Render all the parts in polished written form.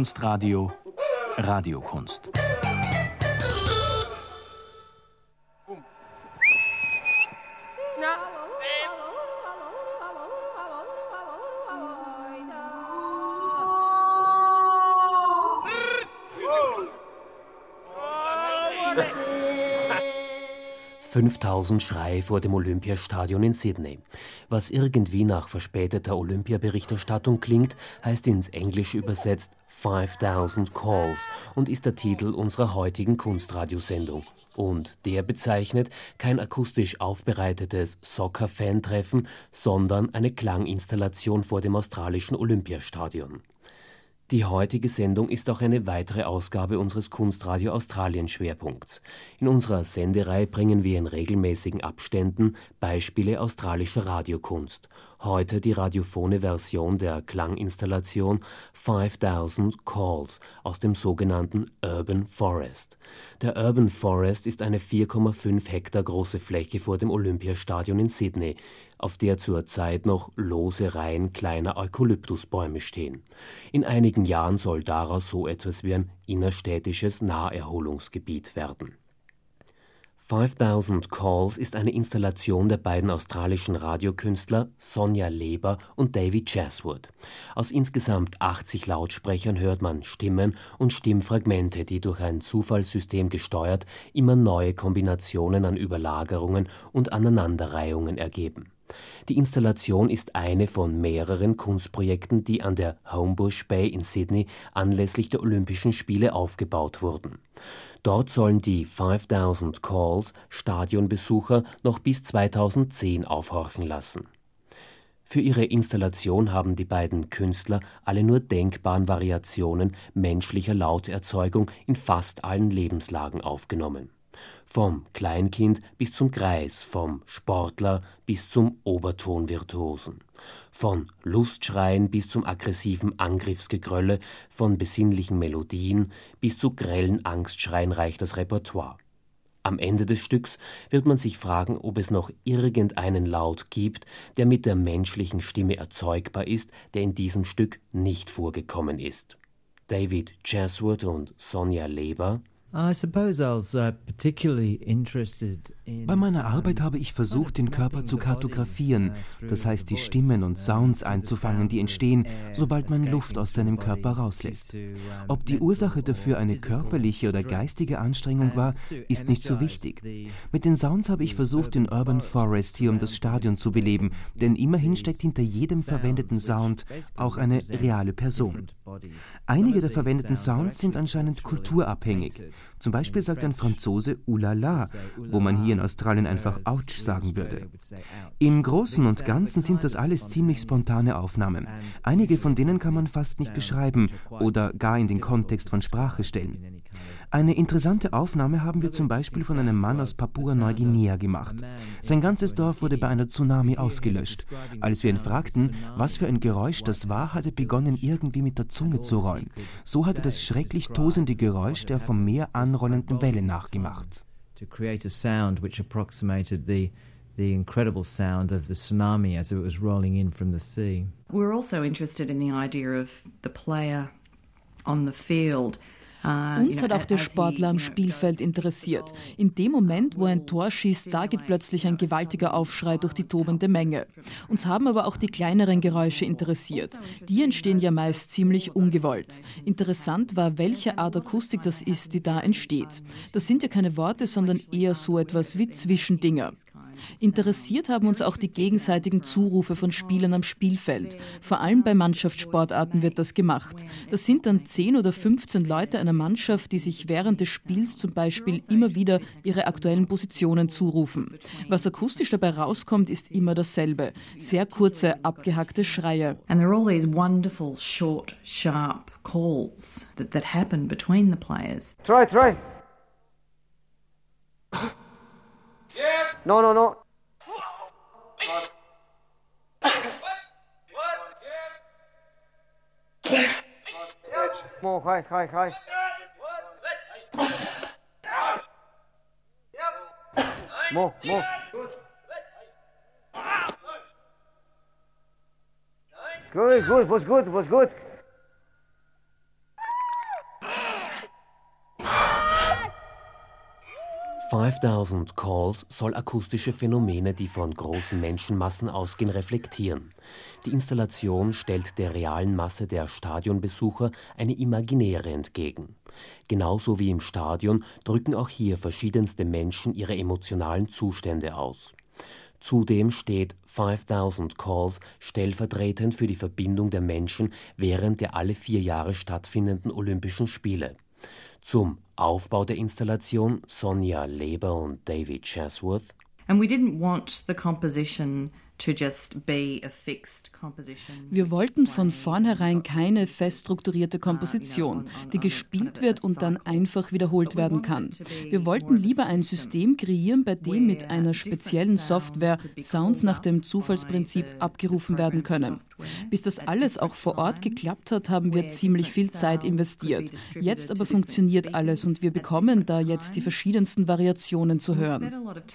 Kunstradio Radiokunst. Ja. 5000 Schreie vor dem Olympiastadion in Sydney. Was irgendwie nach verspäteter Olympiaberichterstattung klingt, heißt ins Englische übersetzt 5000 Calls und ist der Titel unserer heutigen Kunstradiosendung. Und der bezeichnet kein akustisch aufbereitetes Soccer-Fan-Treffen, sondern eine Klanginstallation vor dem australischen Olympiastadion. Die heutige Sendung ist auch eine weitere Ausgabe unseres Kunstradio Australien Schwerpunkts. In unserer Sendereihe bringen wir in regelmäßigen Abständen Beispiele australischer Radiokunst. Heute die radiophone Version der Klanginstallation 5000 Calls aus dem sogenannten Urban Forest. Der Urban Forest ist eine 4,5 Hektar große Fläche vor dem Olympiastadion in Sydney, auf der zurzeit noch lose Reihen kleiner Eukalyptusbäume stehen. In einigen Jahren soll daraus so etwas wie ein innerstädtisches Naherholungsgebiet werden. 5000 Calls ist eine Installation der beiden australischen Radiokünstler Sonja Leber und David Chaswood. Aus insgesamt 80 Lautsprechern hört man Stimmen und Stimmfragmente, die durch ein Zufallssystem gesteuert immer neue Kombinationen an Überlagerungen und Aneinanderreihungen ergeben. Die Installation ist eine von mehreren Kunstprojekten, die an der Homebush Bay in Sydney anlässlich der Olympischen Spiele aufgebaut wurden. Dort sollen die 5000 Calls Stadionbesucher noch bis 2010 aufhorchen lassen. Für ihre Installation haben die beiden Künstler alle nur denkbaren Variationen menschlicher Lauterzeugung in fast allen Lebenslagen aufgenommen. Vom Kleinkind bis zum Greis, vom Sportler bis zum Obertonvirtuosen. Von Lustschreien bis zum aggressiven Angriffsgegrölle, von besinnlichen Melodien bis zu grellen Angstschreien reicht das Repertoire. Am Ende des Stücks wird man sich fragen, ob es noch irgendeinen Laut gibt, der mit der menschlichen Stimme erzeugbar ist, der in diesem Stück nicht vorgekommen ist. David Chaswood und Sonja Leber. Bei meiner Arbeit habe ich versucht, den Körper zu kartografieren, das heißt die Stimmen und Sounds einzufangen, die entstehen, sobald man Luft aus seinem Körper rauslässt. Ob die Ursache dafür eine körperliche oder geistige Anstrengung war, ist nicht so wichtig. Mit den Sounds habe ich versucht, den Urban Forest hier um das Stadion zu beleben, denn immerhin steckt hinter jedem verwendeten Sound auch eine reale Person. Einige der verwendeten Sounds sind anscheinend kulturabhängig. Zum Beispiel sagt ein Franzose Oulala, wo man hier in Australien einfach Ouch sagen würde. Im Großen und Ganzen sind das alles ziemlich spontane Aufnahmen. Einige von denen kann man fast nicht beschreiben oder gar in den Kontext von Sprache stellen. Eine interessante Aufnahme haben wir zum Beispiel von einem Mann aus Papua-Neuguinea gemacht. Sein ganzes Dorf wurde bei einer Tsunami ausgelöscht. Als wir ihn fragten, was für ein Geräusch das war, hat er begonnen, irgendwie mit der Zunge zu rollen. So hat er das schrecklich tosende Geräusch der vom Meer anrollenden Welle nachgemacht. To create a sound which approximated the incredible sound of the tsunami as it was rolling in from the sea. We're also interested in the idea of the player on the field. Uns hat auch der Sportler am Spielfeld interessiert. In dem Moment, wo ein Tor schießt, da geht plötzlich ein gewaltiger Aufschrei durch die tobende Menge. Uns haben aber auch die kleineren Geräusche interessiert. Die entstehen ja meist ziemlich ungewollt. Interessant war, welche Art Akustik das ist, die da entsteht. Das sind ja keine Worte, sondern eher so etwas wie Zwischendinger. Interessiert haben uns auch die gegenseitigen Zurufe von Spielern am Spielfeld. Vor allem bei Mannschaftssportarten wird das gemacht. Das sind dann 10 oder 15 Leute einer Mannschaft, die sich während des Spiels zum Beispiel immer wieder ihre aktuellen Positionen zurufen. Was akustisch dabei rauskommt, ist immer dasselbe. Sehr kurze, abgehackte Schreie. And there are all these wonderful, short, sharp calls that happen between the players. Try. No. More, hi. More. Good, was good. 5000 Calls soll akustische Phänomene, die von großen Menschenmassen ausgehen, reflektieren. Die Installation stellt der realen Masse der Stadionbesucher eine imaginäre entgegen. Genauso wie im Stadion drücken auch hier verschiedenste Menschen ihre emotionalen Zustände aus. Zudem steht 5000 Calls stellvertretend für die Verbindung der Menschen während der alle 4 Jahre stattfindenden Olympischen Spiele. Zum Aufbau der Installation Sonja Leber und David Chasworth. And we didn't want the composition to just be a fixed composition. Wir wollten von vornherein keine fest strukturierte Komposition, die gespielt wird und dann einfach wiederholt werden kann. Wir wollten lieber ein System kreieren, bei dem mit einer speziellen Software Sounds nach dem Zufallsprinzip abgerufen werden können. Bis das alles auch vor Ort geklappt hat, haben wir ziemlich viel Zeit investiert. Jetzt aber funktioniert alles und wir bekommen da jetzt die verschiedensten Variationen zu hören.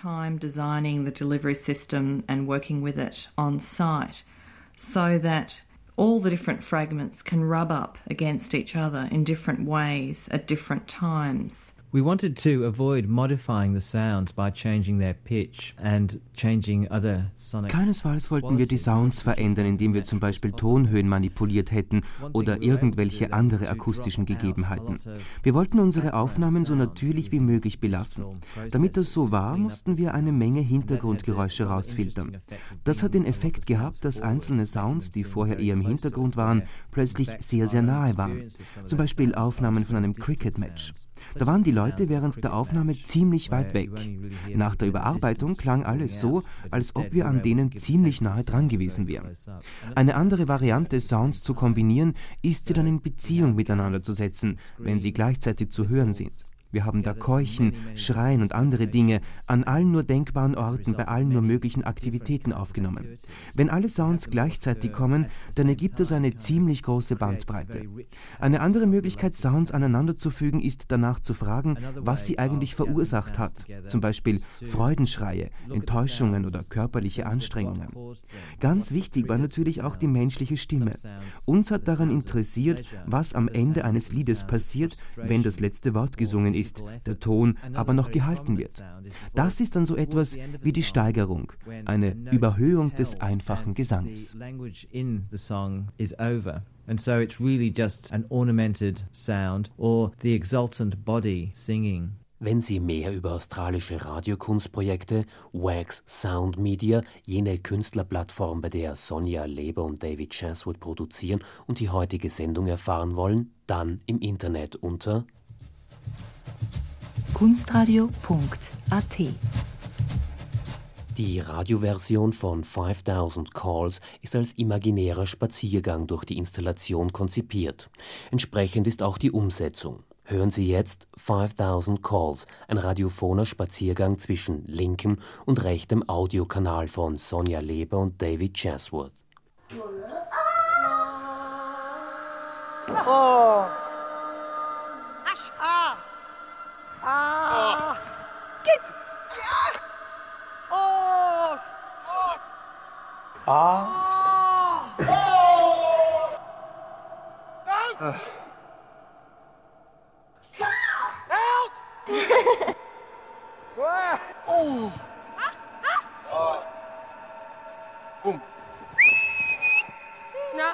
With it on site so that all the different fragments can rub up against each other in different ways at different times. We wanted to avoid modifying the sounds by changing their pitch and changing other sonic. Keinesfalls wollten wir die Sounds verändern, indem wir zum Beispiel Tonhöhen manipuliert hätten oder irgendwelche andere akustischen Gegebenheiten. Wir wollten unsere Aufnahmen so natürlich wie möglich belassen. Damit das so war, mussten wir eine Menge Hintergrundgeräusche rausfiltern. Das hat den Effekt gehabt, dass einzelne Sounds, die vorher eher im Hintergrund waren, plötzlich sehr, sehr nahe waren. Zum Beispiel Aufnahmen von einem Cricket-Match. Da waren die Leute während der Aufnahme ziemlich weit weg. Nach der Überarbeitung klang alles so, als ob wir an denen ziemlich nahe dran gewesen wären. Eine andere Variante, Sounds zu kombinieren, ist, sie dann in Beziehung miteinander zu setzen, wenn sie gleichzeitig zu hören sind. Wir haben da Keuchen, Schreien und andere Dinge an allen nur denkbaren Orten, bei allen nur möglichen Aktivitäten aufgenommen. Wenn alle Sounds gleichzeitig kommen, dann ergibt das eine ziemlich große Bandbreite. Eine andere Möglichkeit, Sounds aneinanderzufügen, ist danach zu fragen, was sie eigentlich verursacht hat. Zum Beispiel Freudenschreie, Enttäuschungen oder körperliche Anstrengungen. Ganz wichtig war natürlich auch die menschliche Stimme. Uns hat daran interessiert, was am Ende eines Liedes passiert, wenn das letzte Wort gesungen ist, der Ton aber noch gehalten wird. Das ist dann so etwas wie die Steigerung, eine Überhöhung des einfachen Gesanges. And so it's really just an ornamented sound or the exultant body singing. Wenn Sie mehr über australische Radiokunstprojekte, Wax Sound Media, jene Künstlerplattform, bei der Sonja Leber und David Chasworth produzieren, und die heutige Sendung erfahren wollen, dann im Internet unter kunstradio.at. Die Radioversion von 5000 Calls ist als imaginärer Spaziergang durch die Installation konzipiert. Entsprechend ist auch die Umsetzung. Hören Sie jetzt 5000 Calls, ein radiophoner Spaziergang zwischen linkem und rechtem Audiokanal von Sonja Leber und David Chasworth. Oh. Geht. Oh. Oh. Boom. Na.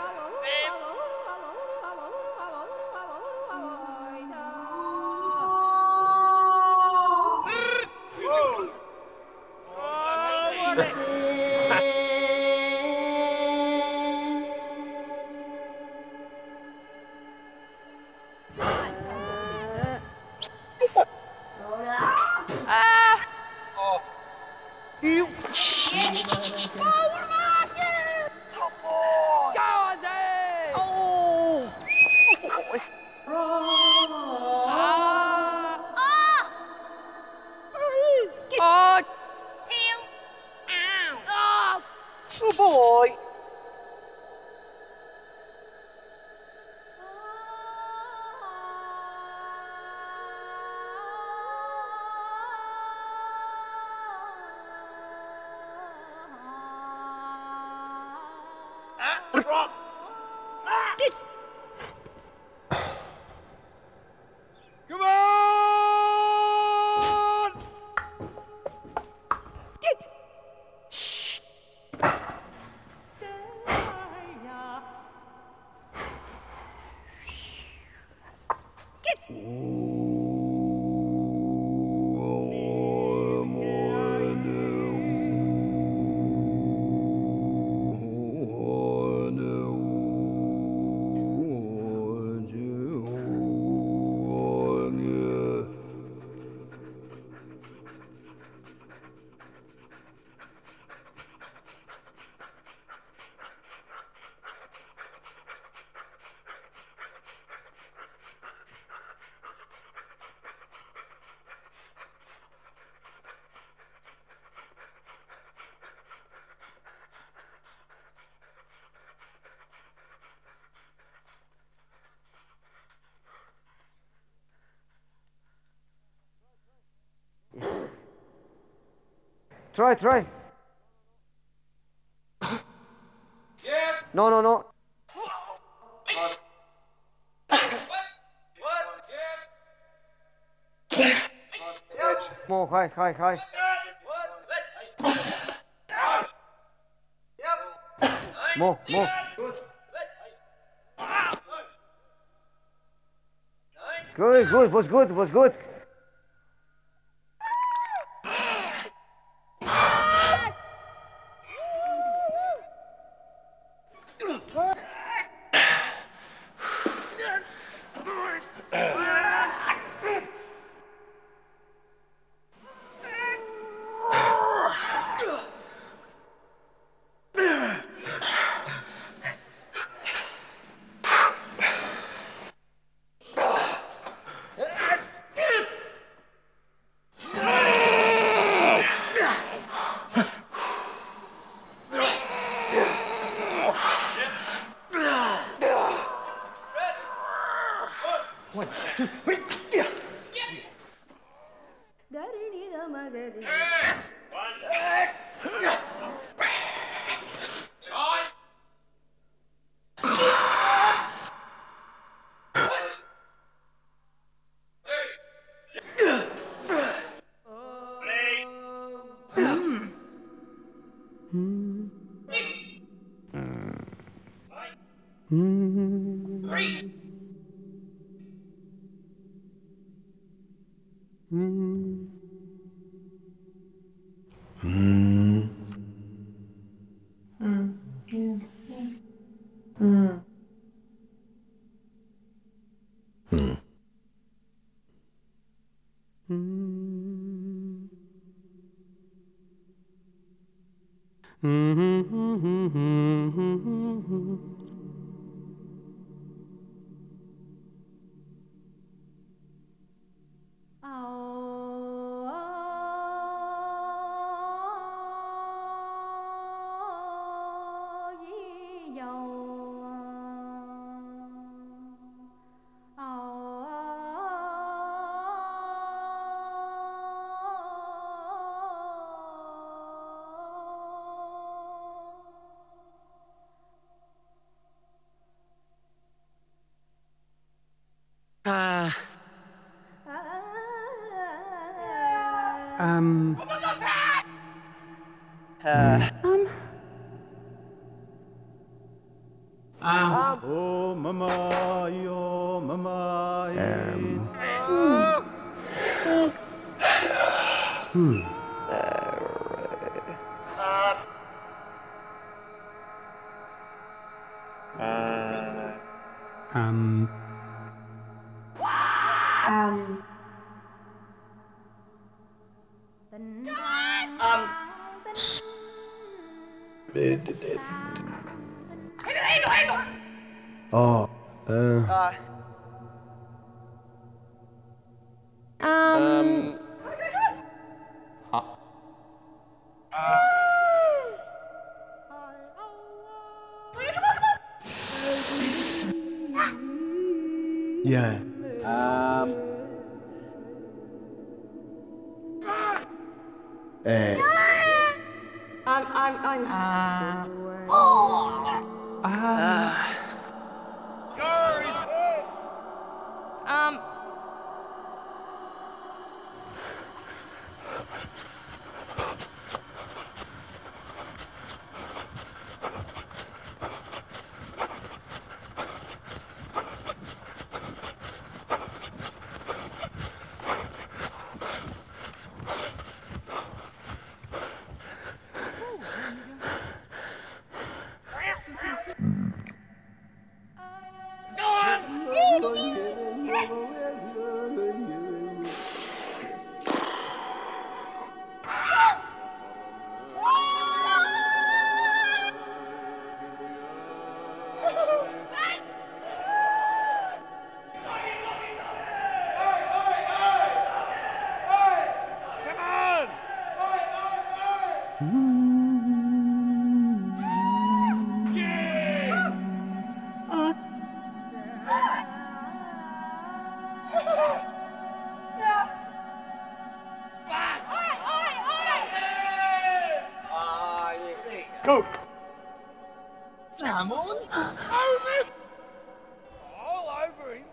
Try. No. More, high. More. Good, was good. Oh mama, yo mama. Yeah. Go. Come on. Over. All over him.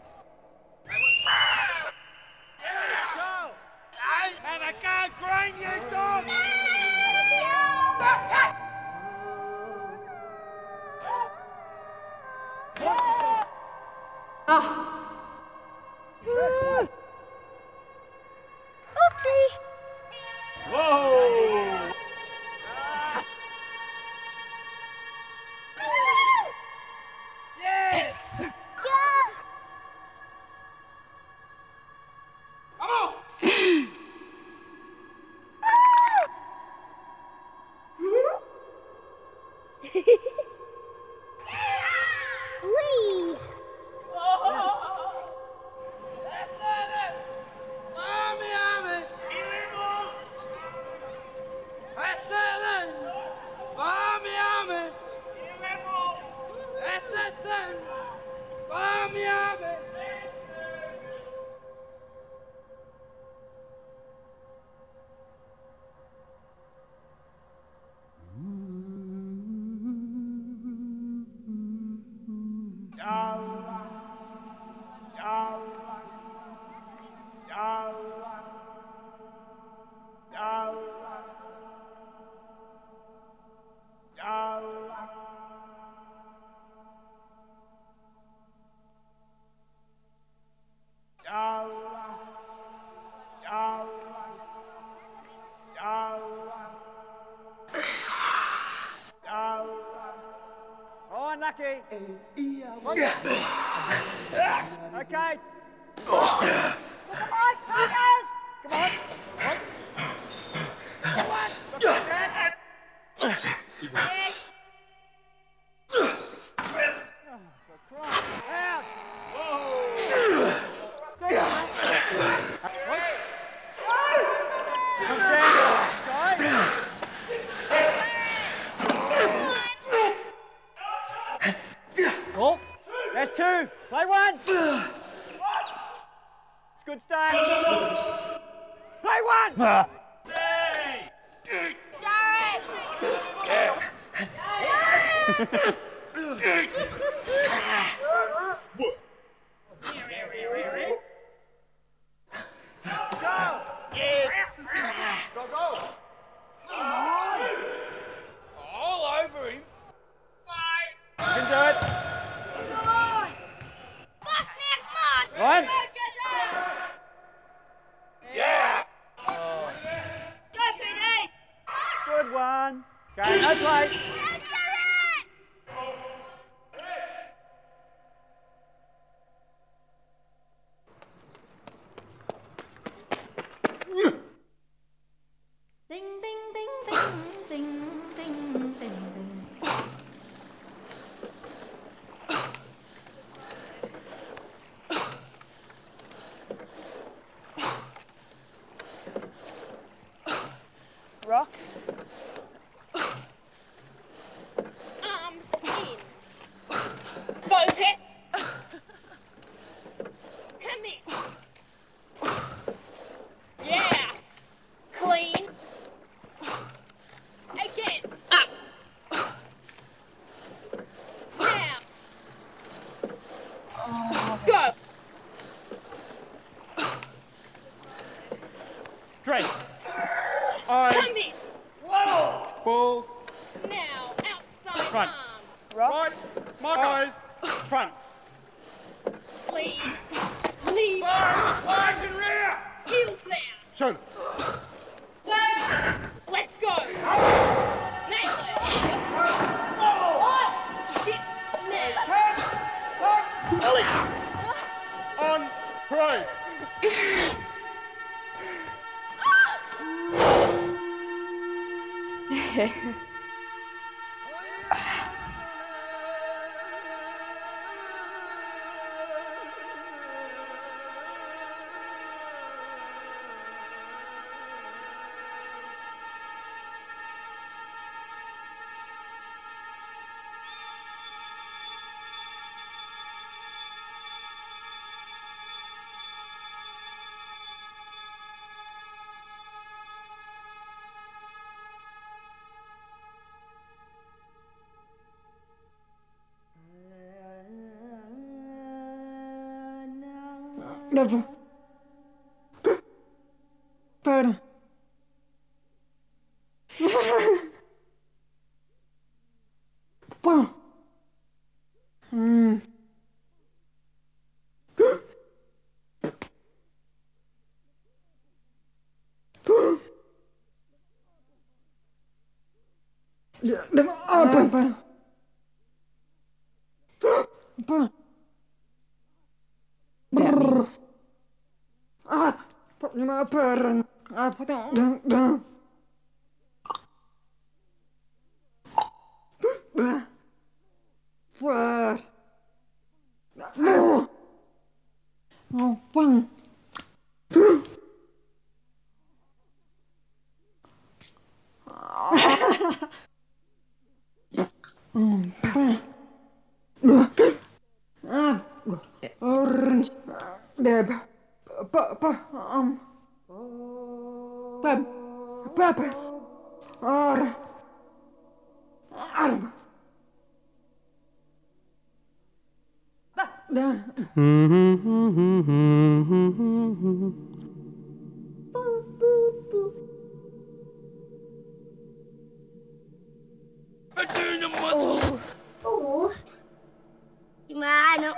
Go. And I can't grind you, dog. Oopsie. Whoa. Yes. Yeah. Come on. Whee! Oh, unlucky. Okay. Come on, Tigers! Come on. Come on. Look at that. Yes. For crying out. Come down, guys. Oh. That's two. Play one. It's good start. Play one. All over him. You can do it. One. Yeah. Go, PD! Good one. Okay, no play. Ding, ding, ding, ding, ding, ding, ding, ding. Rock. In. Focus. Come in. Yeah. Clean. Again. Up. Now. Go. Straight. Eyes. Come in. Ball. Now. Outside Front. arm. Right. Eyes. Front. Please. Leave. Lines and rear. Heels down. Show. So, let's go. Nail it. Oh, shit. Now. Ellie. On. Parade. Gimana?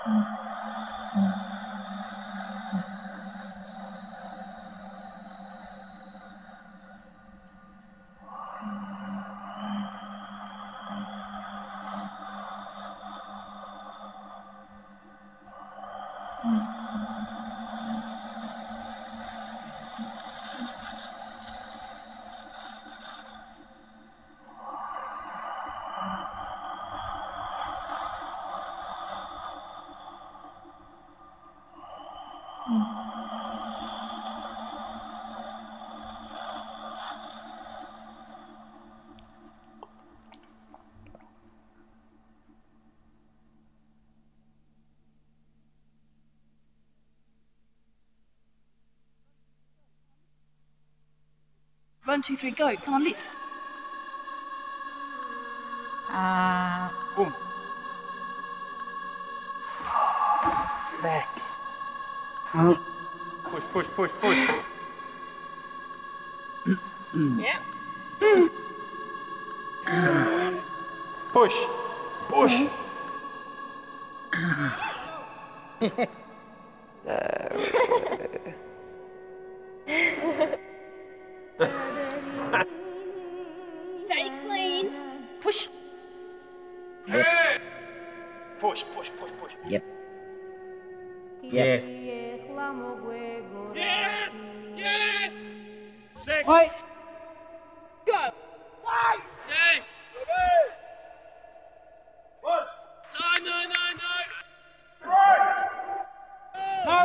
1, 2, 3, go. Come on, lift. Boom. That's it. Push, push, push, push. Yeah. Push, push. Stay clean. Push. Push, push, push, push. Yep. Yes. Yes! Yes! 6. Wait. Go. 5. 10. 1. No, no, no, no. No.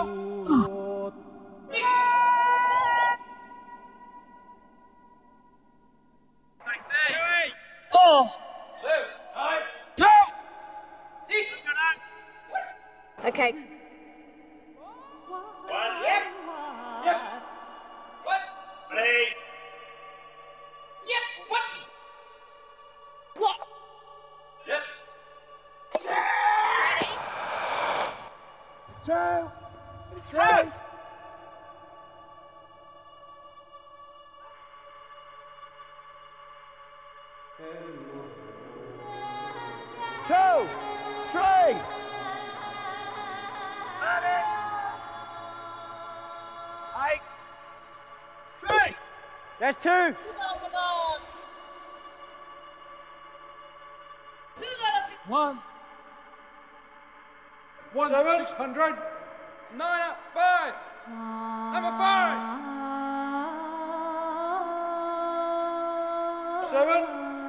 Oh. No. Okay. 1. Yep. Yep. What? Play. Yep. What? What? Yep. 2. 3. Two, three. Eight. 6. That's 2. 1. 1, 600. 9 up, 5. Number 5. 7.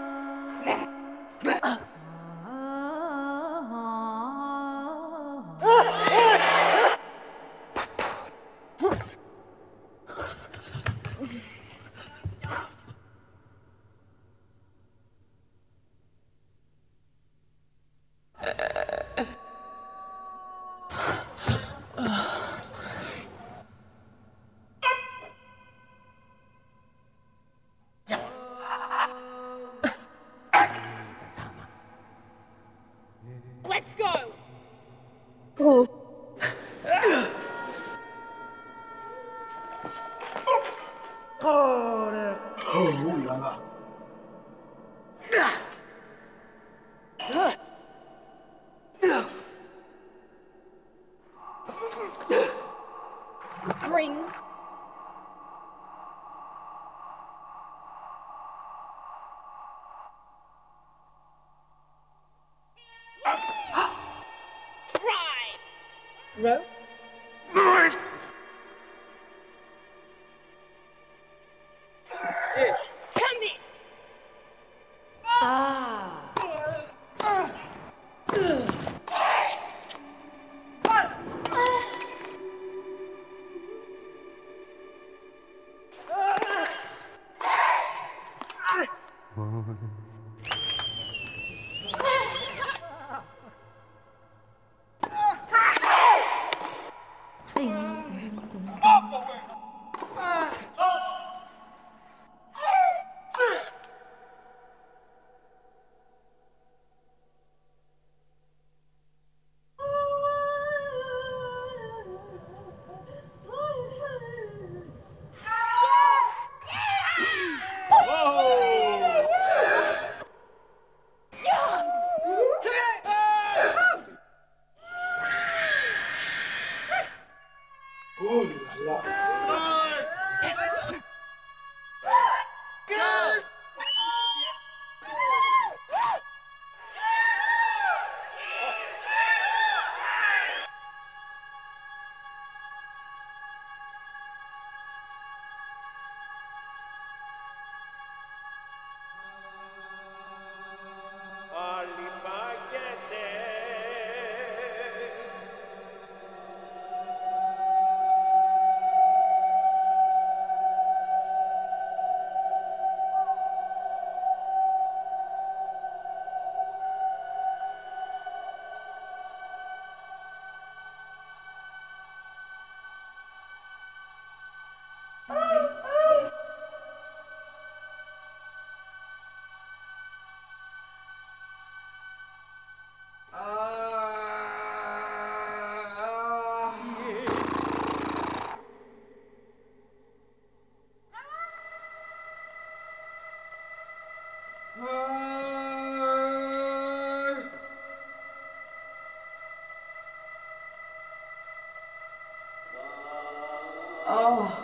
Let's go. Oh. Spring. Try. Row. Come in. Ding, Oh.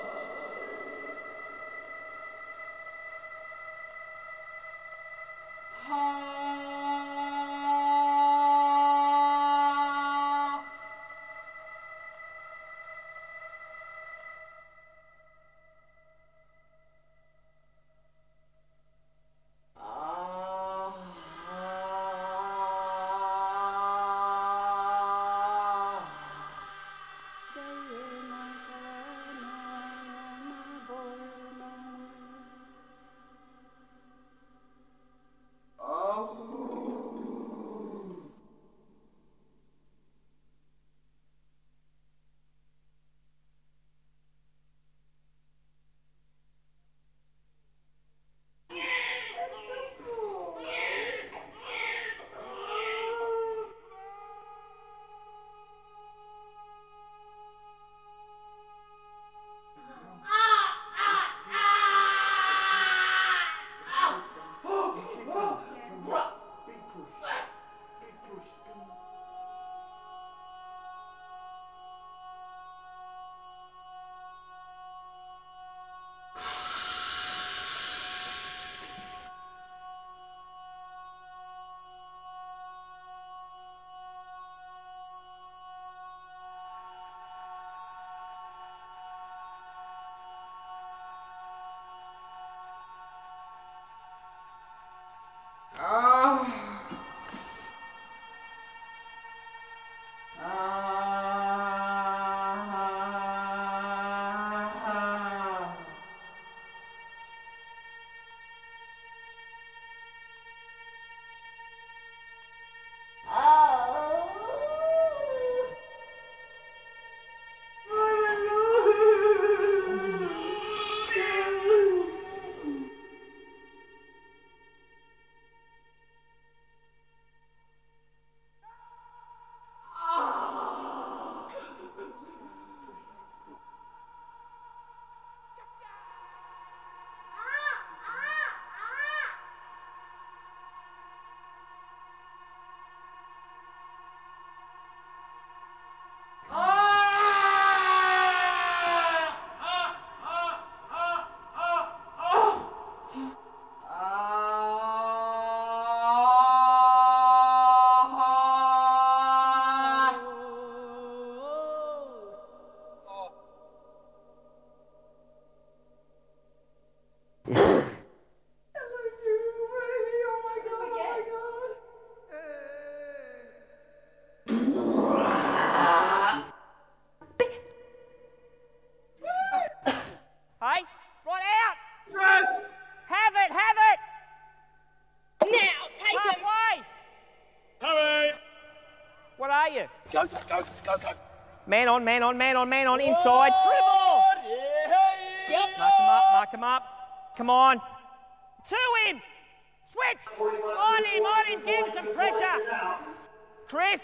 Man on, man on, man on, man on, inside. Dribble! Yep. Mark him up. Come on. To him! Switch! On him, give him some pressure. Chris,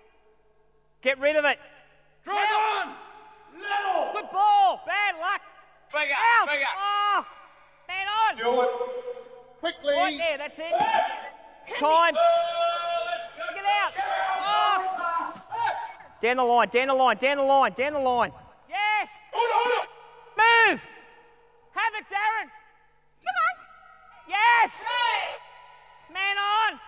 get rid of it. Drive on! Level! Good ball. Bad luck. Figure, out. figure. Oh, man on. Do it. Quickly. Right there, that's it. Time. Get out. Oh. Down the line, down the line, down the line, down the line. Yes! Move! Have it, Darren! Come on! Yes! Man on!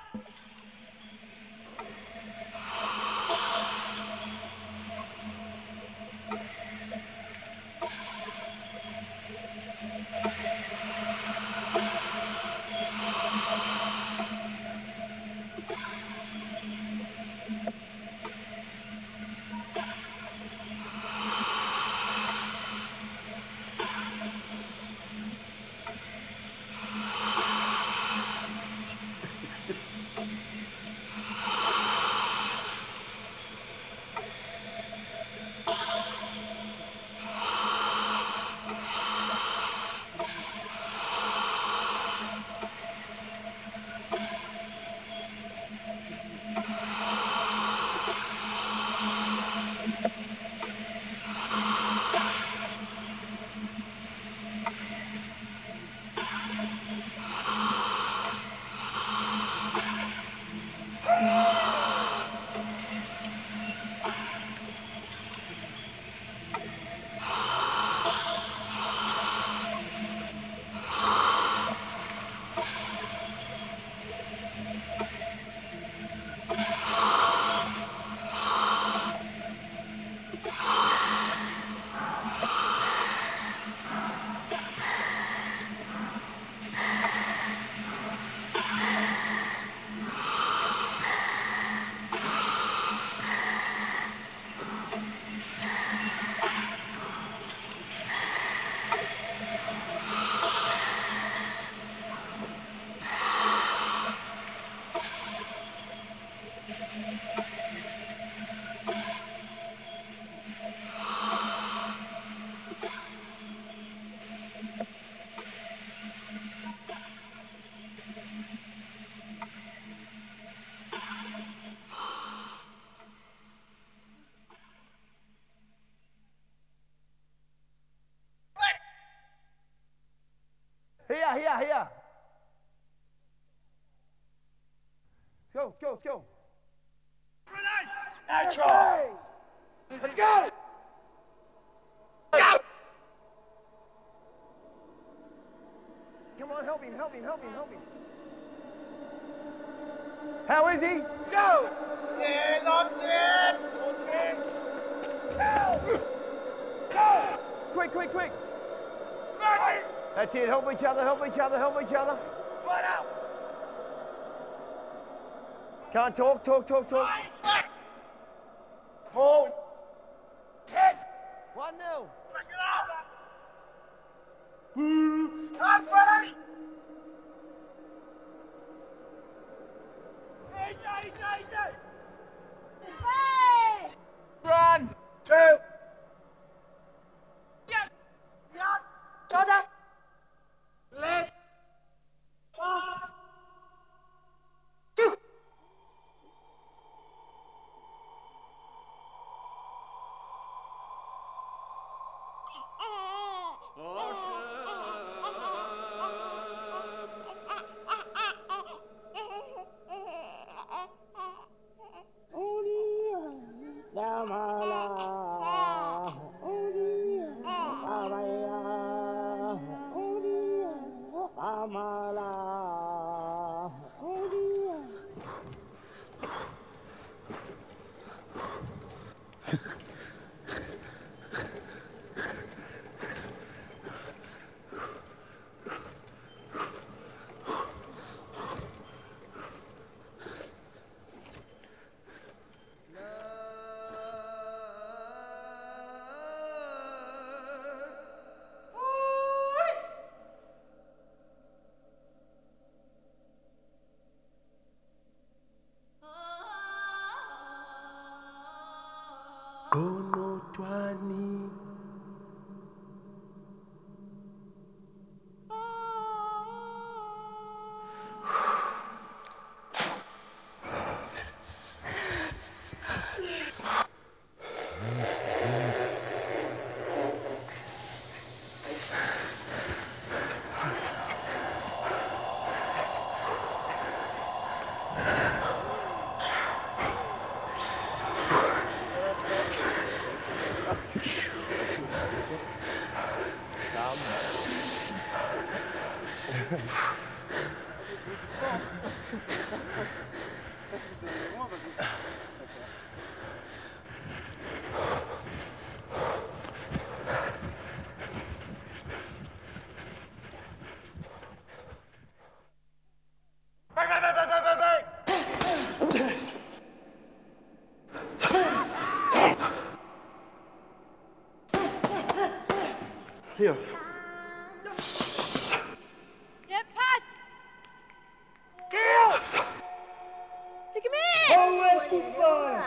Here. Let's go. Natural. Let's go. Go. Come on, help him. How is he? Go. Yeah, that's it. Okay. Go. Quick. Right. That's it. Help each other. Right out. Can't talk. Hold. 10. 1-0. Back it up. Pass, ready. AJ. Run. 2. Yeah. Shoulder. Left. 2. Konotwani Here. Get Pat! Kill! Pick him in! Always football!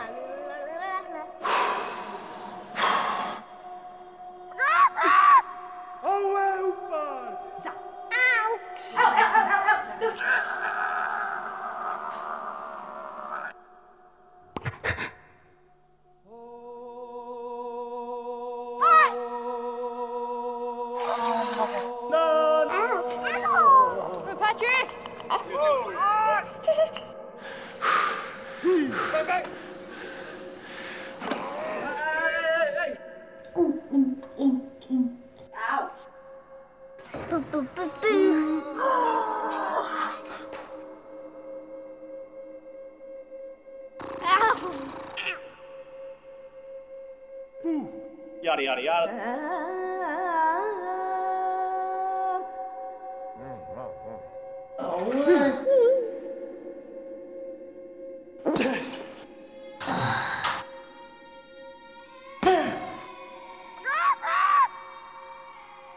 Always football! Ow! Ow! Patrick! Ouch! Yada, yada, yada.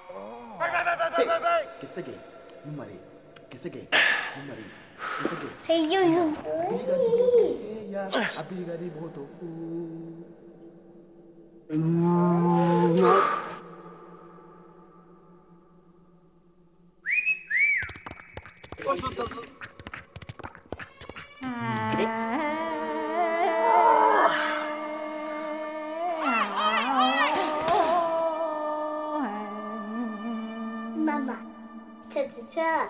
Kisage, numari. Kisage, numari. Kisage. He Mama. Cha-cha-cha.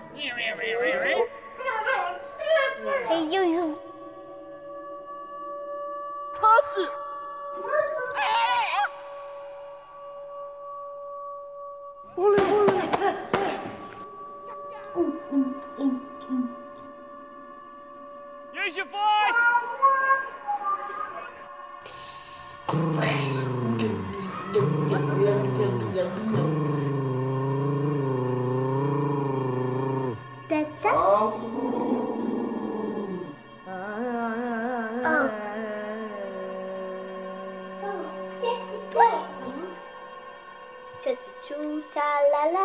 Hey, you. Toss it. Ole, ole. Use your voice! That's it. Oh. Cha-cha-choo, cha-la-la.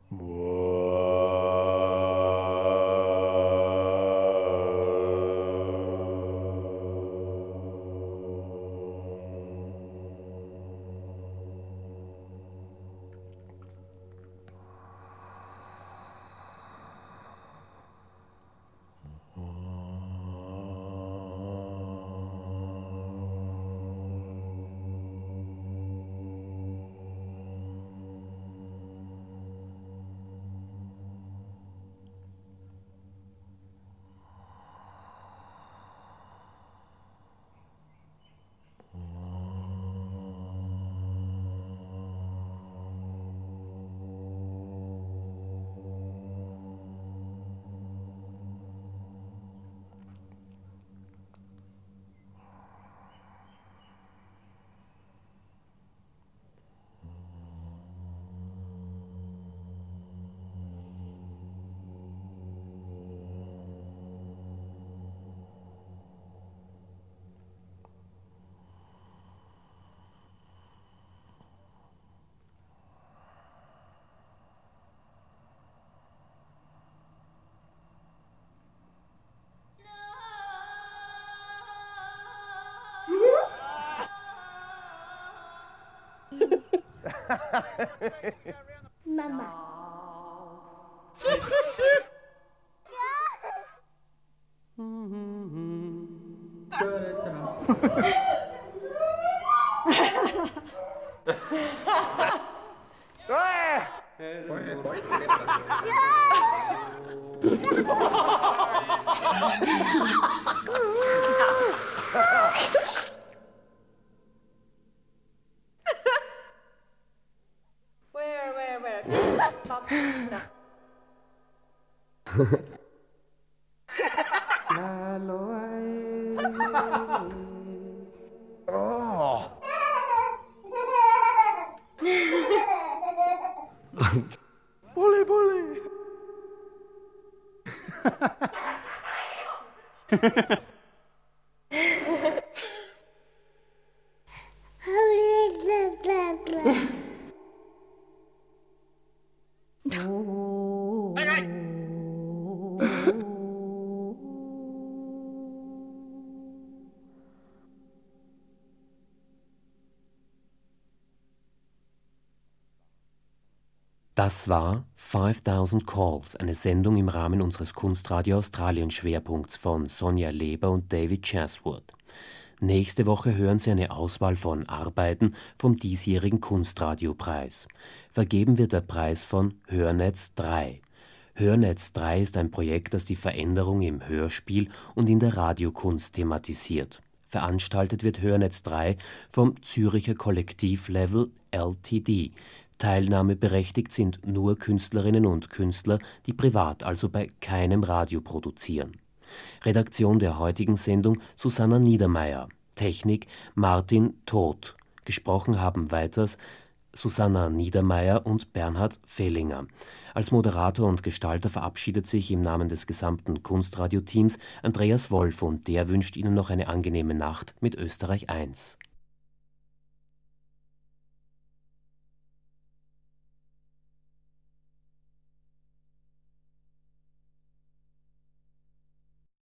Mama. Bully, bully. Das war 5000 Calls, eine Sendung im Rahmen unseres Kunstradio Australien Schwerpunkts von Sonja Leber und David Chaswood. Nächste Woche hören Sie eine Auswahl von Arbeiten vom diesjährigen Kunstradiopreis. Vergeben wird der Preis von Hörnetz 3. Hörnetz 3 ist ein Projekt, das die Veränderung im Hörspiel und in der Radiokunst thematisiert. Veranstaltet wird Hörnetz 3 vom Züricher Kollektiv Level Ltd. Teilnahmeberechtigt sind nur Künstlerinnen und Künstler, die privat, also bei keinem Radio produzieren. Redaktion der heutigen Sendung Susanna Niedermeyer. Technik Martin Todt. Gesprochen haben weiters Susanna Niedermeyer und Bernhard Fehlinger. Als Moderator und Gestalter verabschiedet sich im Namen des gesamten Kunstradio-Teams Andreas Wolf und der wünscht Ihnen noch eine angenehme Nacht mit Österreich 1.